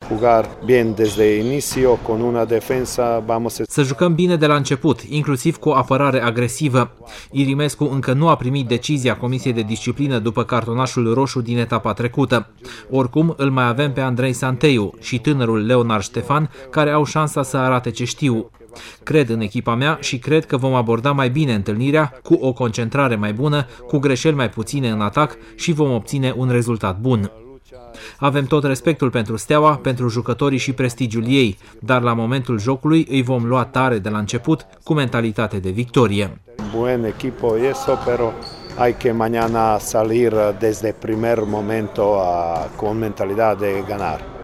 jugar bien desde inicio con una defensa. Să jucăm bine de la început, inclusiv cu o apărare agresivă. Irimescu încă nu a primit decizia Comisiei de Disciplină după cartonașul roșu din etapa trecută. Oricum, îl mai avem pe Andrei Santeiu și tânărul Leonard Ștefan, care au șansa să arate ce știu. Cred în echipa mea și cred că vom aborda mai bine întâlnirea, cu o concentrare mai bună, cu greșeli mai puține în atac și vom obține un rezultat bun. Avem tot respectul pentru Steaua, pentru jucătorii și prestigiul ei, dar la momentul jocului îi vom lua tare de la început, cu mentalitate de victorie. Buen equipo eso, pero hay que mañana salir desde primer momento con mentalidad de ganar.